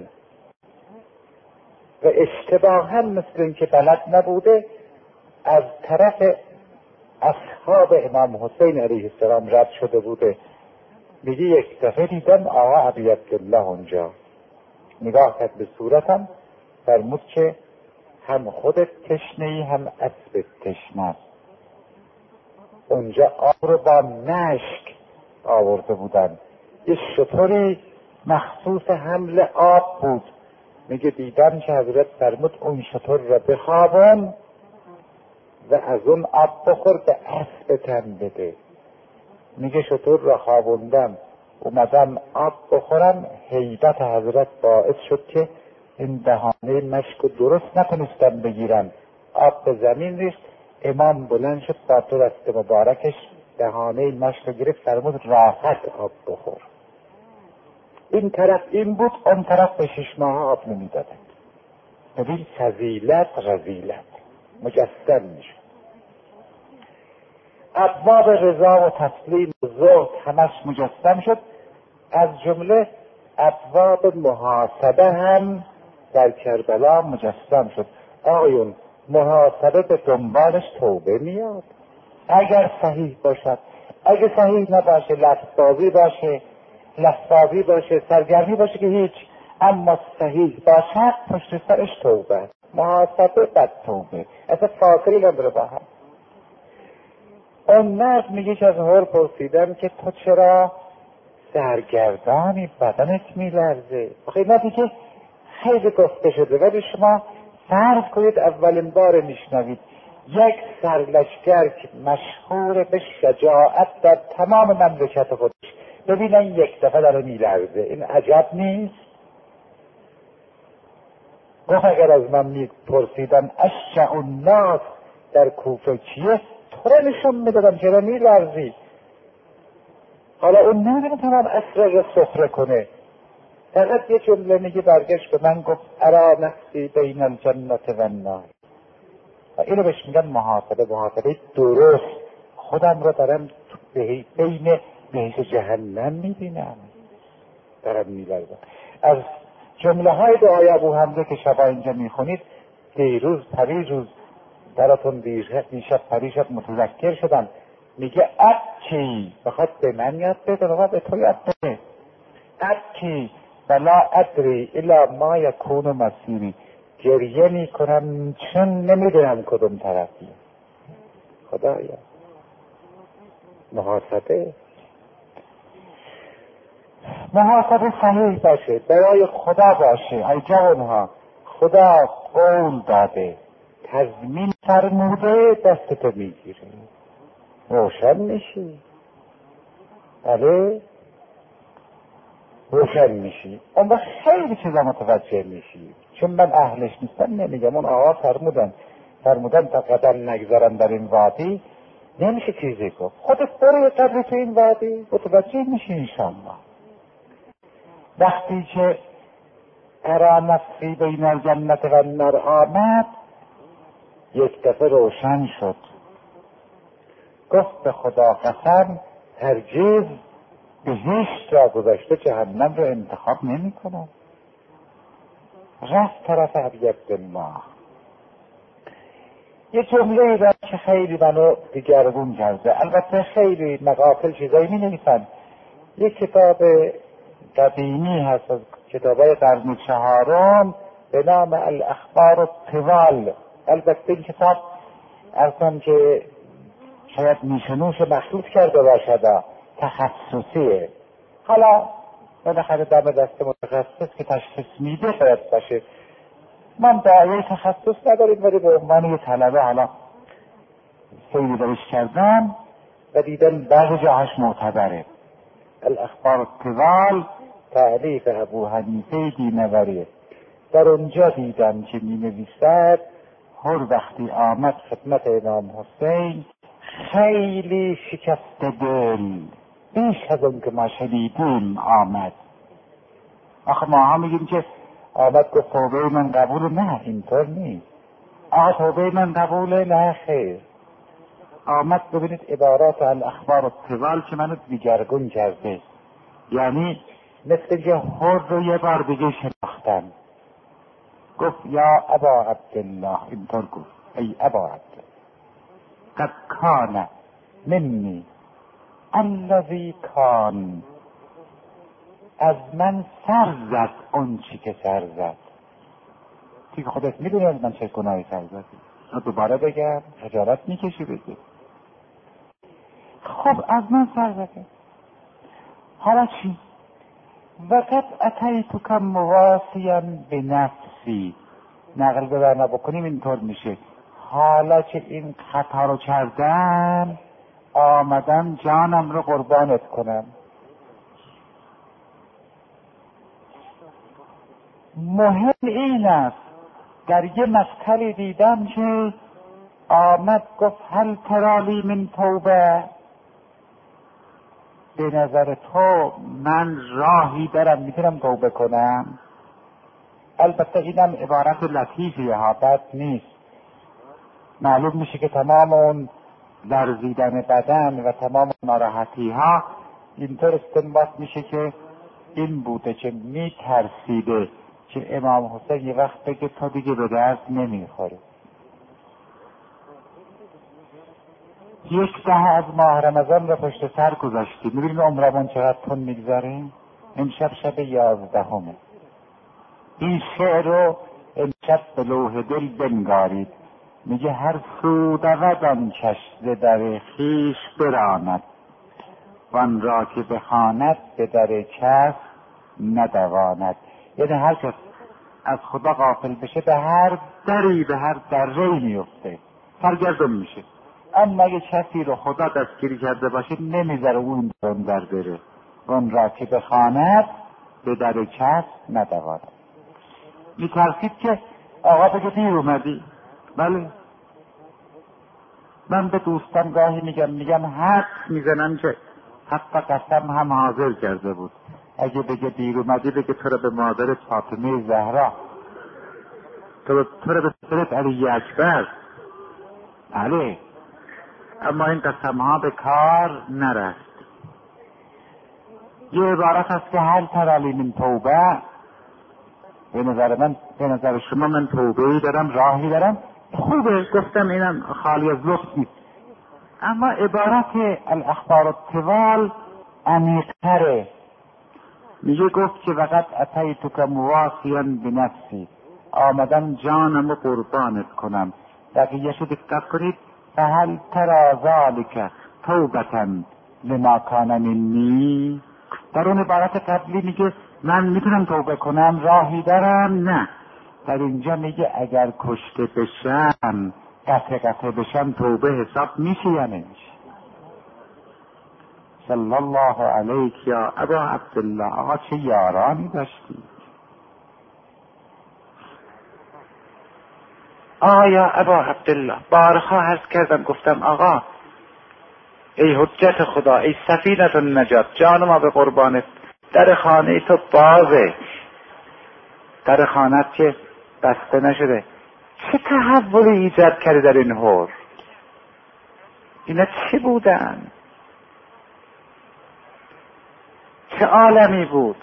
و اشتباها مثل این که بلد نبوده از طرف اصحاب امام حسین علیه السلام رد شده بوده. میگه یک دفعه دیدم آقا ابی عبدالله اونجا، نگاه کرد به صورتم، فرمود که هم خودت تشنه‌ای هم اسبت تشنه است. اونجا آب رو با مشک آورده بودن، یه شتری مخصوص حمل آب بود. میگه دیدم که حضرت فرمود اون شتر را بخوابان و از اون آب بخور به اسبتم بده. میگه شتر را خوابوندم، اومدم آب بخورم، هیبت حضرت باعث شد که این دهانه مشک رو درست نتونستم بگیرم، آب به زمین ریخت. امام بلند شد با تو دست مبارکش دهانه مشک رو گرفت، فرمود راحت آب بخور. این طرف این بود، اون طرف به 6 ماه آب نمیدادن. ببین فضیلت رذیلت مجسم میشه. ابواب رضا و تسلیم و زهد همش مجسم شد. از جمله ابواب محاسبه هم در کربلا مجسم شد. آقایون محاسبه به دنبالش توبه میاد اگر صحیح باشد. اگه صحیح نباشه، لفظ‌بازی باشه، سرگرمی باشه که هیچ، اما صحیح باشد پشت سرش توبه. محاسبه بد توبه، اصلا فاصله نداره با هم. اون مرد میگه که از هر پرسیدم که تو چرا سرگردانی، بدنت میلرزه. آخه نه دیگه خیلی گفته شده، ولی شما فرض کنید اولین بار میشنوید یک سرلشکر که مشهور به شجاعت در تمام مملکت خودش، ببینن یک دفعه داره میلرزه، این عجب نیست؟ گفت اگر از من میپرسیدن اشجع الناس در کوفه چیه، تو را نشون میدادم چرا میلرزی. حالا اون نمیدونه تمام اسرار رو سخره کنه، فقط یه جمله میگه، برگشت به من گفت ارا نفسی بین الجنت و النار. و اینو بهش میگن محاسبه درست. خودم رو دارم بین بهش جهنم میبینم، دارم میلرزم. از جمله های دعای ابو حمزه که شبا اینجا میخونید، دیروز پریروز دراتون دیشب پریشب متذکر شدم، میگه ابکی، بخواد به من یاد بده، بخواد به تو یاد بده. ابکی ولا ادری الا ما یکون مسیری، گریه میکنم چون نمیدونم کدوم طرفی. خدایا محاسبه صحیح باشه، برای خدا باشه. ای جوانها، خدا قول داده، تضمین فرموده، دستتو میگیره، روشن میشی. بله روشن میشی، اون وقت خیلی چیزا متوجه میشی. چون من اهلش نیستم نمیگم، اون آقا فرمودن تا قدم نگذارن در این وادی نمیشه چیزی گفت. خودت برو قدر تو این وادی متوجه میشی انشاءالله. وقتی که ارا نفسی بین الجنت و النار آمد، یک دفعه روشن شد. گفت به خدا قسم هرگز بهشت را گذاشته جهنم را انتخاب نمی کنم. رفت طرف ابی عبدالله. یه جمله را که خیلی منو دیگرگون کرده، البته خیلی مقاطع چیزایی می نویسن. یک کتاب قدیمی هست از کتابای قرن 4 به نام الاخبار الطوال. البته این کتاب اصلا که شاید میشنوش مخلوط کرده باشد، تخصصیه. حالا بالاخره دم دست متخصص که تشخیص میده باید باشه. من دعوی تخصص نداریم، ولی به عنوان یه طلبه حالا سیری درش کردم و دیدم بعضی جاهاش معتبره. الاخبار الطوال تألیف ابو حنیفه دینوریه. در اونجا دیدم که می نویسد هر وقتی آمد خدمت امام حسین خیلی شکست دل، بیش از اون که ما شنیدیم آمد. آخه ما ها میگیم که آمد گفت توبه من قبول، نه اینطور نیست. آقا توبه من قبوله، نه خیر. آمد ببینید عبارات الاخبار الطوال که منو دیگرگون کرده، یعنی مثل که هر رو یه بار دیگه شناختم. گفت یا ابا عبدالله، اینطور گفت ای ابا عبدالله قد کان منی الذی کان، از من سر زد اون چی که سر زد. دیگه خودت میدونی از من چه گناهی سر زدی، دوباره بگم خجالت میکشی بگی. خب از من سر زده، حالا چی؟ وقت اتیتک مواسیا بنفسی، نقل ببرنا بکنیم اینطور میشه حالا که این خطا رو کردم آمدم جانم رو قربانت کنم. مهم این است، در یه مقتلی دیدم که آمد گفت هل ترالی من توبه، به نظر تو من راهی دارم میتونم توبه کنم؟ البته اینم عبارت لطیفیه ها، بد نیست. معلوم میشه که تمام اون لرزیدن بدن و تمام ناراحتی ها اینطور استنباط میشه که این بوده که میترسیده که امام حسین یه وقت بگه تا دیگه به درد نمیخوره. یک ده از ماه رمضان رو پشت سر گذاشتیم، میبینیم عمرمون چقدر تون میگذاره. امشب شب 11. این شعر رو امشب به لوح دل بنگارید. میگه هر سو دود آن کش ز در خویش براند، وان را که بخواند به در کس ندواند. یعنی هر کس از خدا غافل بشه به هر دری به هر دره‌ای میفته، سرگردون میشه. اما اگه کسی رو خدا دستگیری کرده باشه نمیذاره اون در بره. اون را که بخواند به در کس ندواند. میترسید که آقا بگه دیر اومدی. بله، من به دوستم گاهی میگم حق میزنم که حق قسم هم حاضر کرده بود. اگه بگه دیر اومدی بگه تو رو به مادر فاطمه زهرا، تو رو به پدرت علی اکبر. بله، اما این قسم ها به کار نرفت. یه عبارت هست که هل ترالی من توبه، به نظر شما من توبه‌ای دارم، راهی دارم. خوبه، گفتم اینم خالی از لطف نیست. اما عبارت الاخبار الطوال عمیق‌تره. میگه گفت که وقت اتیتک مواسیا بنفسی، آمدم جانم رو قربانت کنم. بقیه‌شو دقت کنید. فهل تری ذلک توبة لما کان منی. در اون عبارت قبلی میگه من میتونم توبه کنم، راهی دارم. نه، در اینجا میگه اگر کشته بشم، قطع بشم، توبه حساب میشه یا نمیشه؟ صلی الله علیک یا ابا عبدالله. آقا چه یارانی داشتی. یا ابا عبدالله، بارها عرض کردم، گفتم آقا ای حجت خدا، ای سفینه النجات، جان ما به قربانت. در خانه تو بازه، در خانت که بسته نشده. چه تحولی ایجاد کردی در این هور؟ اینا چه بودن؟ چه عالمی بود؟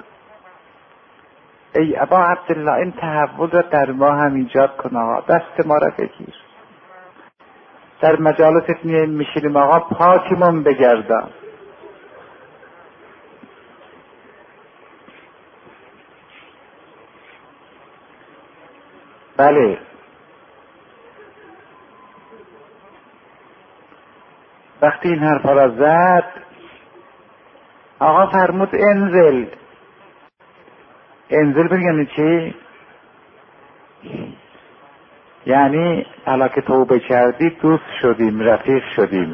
ای ابا عبدالله، این تحول را در ما هم ایجاد کن آقا. دست ما را بگیر. در مجالست میشینیم آقا، پاکیمون بگردم. بله، وقتی این حرفا را زد آقا فرمود انزل بگم چی؟ یعنی حالا که توبه کردی دوست شدیم، رفیق شدیم.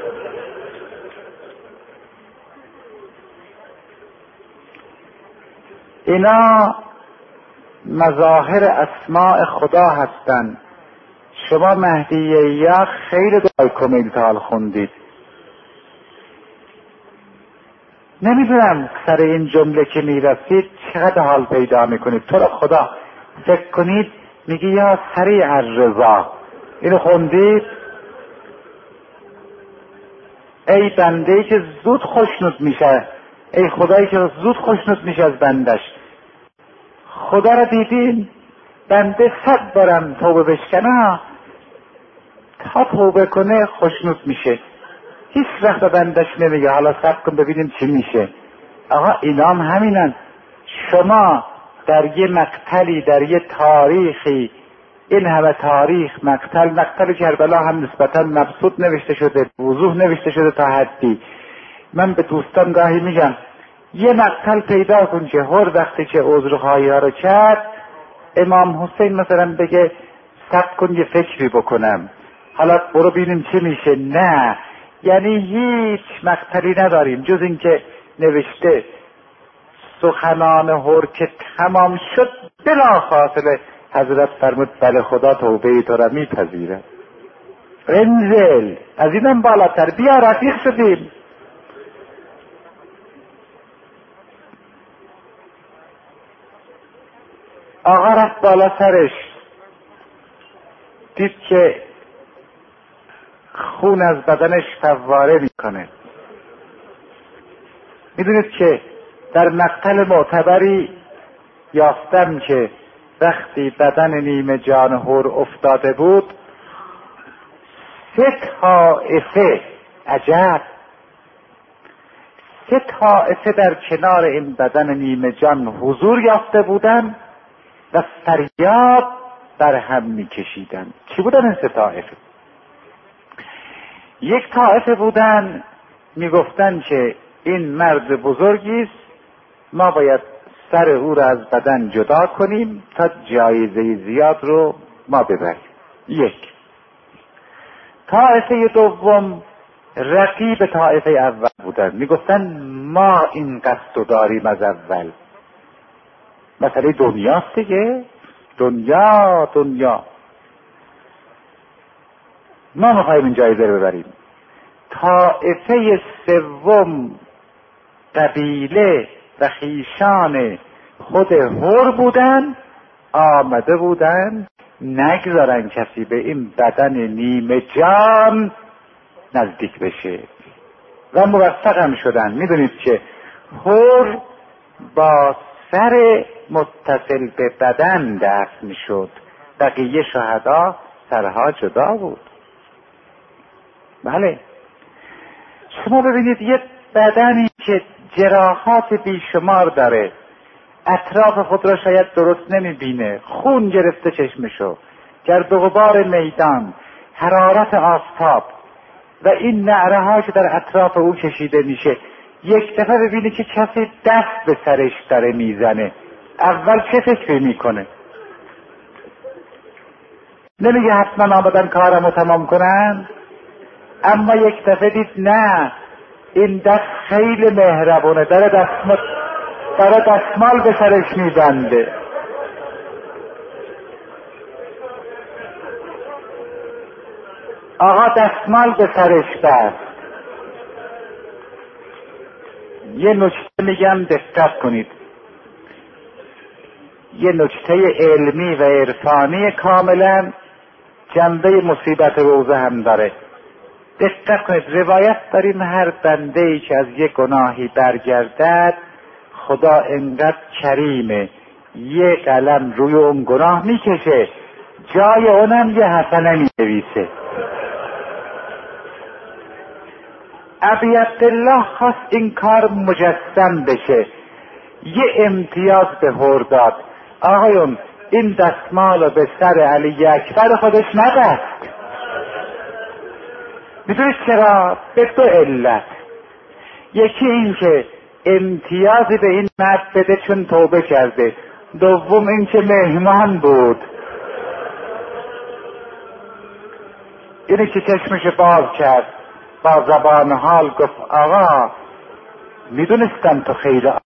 اینا مظاهر اسماء خدا هستند. شما مهدی یا خیلی دعای کمیلتال خوندید. نمیدونم سر این جمله که میرسید چقدر حال پیدا میکنید. تو را خدا فکر کنید میگی یا سریع الرضا، اینو خوندید؟ ای بنده‌ای که زود خوشنود میشه، ای خدایی که زود خوشنود میشه از بندش. خدا را دیدین بنده 100 بارم توبه بشکنه، تا توبه کنه خوشنود میشه، هیچ وقت به بندش نمیگه حالا صبر کن ببینیم چی میشه. آقا اینا هم همینن. شما در یه مقتلی، در یه تاریخی، این همه تاریخ مقتل کربلا هم نسبتا مبسوط نوشته شده، وضوح نوشته شده تا حدی. من به دوستان گاهی میگم یه مقتل پیدا کن که هر وقتی که عذرخواهی ها رو کرد امام حسین مثلا بگه صبر کن یه فکری بکنم، حالا برو ببینیم چی میشه. نه، یعنی هیچ مقتلی نداریم جز این که نوشته سخنان هر که تمام شد بلافاصله حضرت فرمود بله خدا توبه تو را میپذیره. انزل، از اینم بالاتر بیا، رفیق شدیم. آقا رفت بالا سرش، دید که خون از بدنش فواره میکنه. میدونید که در مقتل معتبری یافتم که وقتی بدن نیمه جان هر افتاده بود 3 طایفه، عجب، 3 طایفه در کنار این بدن نیمه جان حضور یافته بودند و فریاد بر هم میکشیدند. چی بودن این 3 طایفه؟ یک طایفه بودن میگفتن که این مرد بزرگی است، ما باید سر او را از بدن جدا کنیم تا جایزه زیاد رو ما ببریم. یک. طایفه دوم رقیب طایفه اول بودن، میگفتن ما این قصد داریم از اول. مسئله دنیاست دیگه، دنیا ما میخواییم این جایزه رو ببریم. طایفه سوم قبیله و خیشان خود هر بودن، آمده بودن نگذارن کسی به این بدن نیمه جان نزدیک بشه و موفق هم شدن. میدونید که هر با سر متصل به بدن دفن شد، بقیه شهدا سرها جدا بود. بله، شما ببینید یه بدنی که جراحات بیشمار داره، اطراف خود را شاید درست نمیبینه، خون گرفته چشمشو، گرد و غبار میدان، حرارت آفتاب و این نعره ها که در اطراف او کشیده میشه، یک دفعه ببینی که کسی دست به سرش داره میزنه، اول چه فکری میکنه؟ نمیگه حتما آمدن کارمو تمام کنن؟ اما یک دفعه دید نه، این دست خیلی مهربونه، داره دستمال به سرش میبنده. آقا دستمال به سرش بست. یه نکته میگم دقت کنید، یه نکته علمی و عرفانی کاملا جنبه مصیبت روزه هم داره. دقت کنید، روایت داریم هر بنده ای که از یک گناهی برگردد خدا انقدر کریمه یه قلم روی اون گناه میکشه، جای اونم یه حسنه مینویسه. ابی عبدالله خواست این کار مجسم بشه، یه امتیاز به هر داد. آقایون این دستمال رو به سر علی اکبر خودش نبست. میدونید چرا؟ به 2 علت. یکی این که امتیازی به این مرد بده چون توبه کرده، دوم این که مهمان بود. اینی که چشمش باز کرد با زبان حال گفت آقا میدونستم تو خیر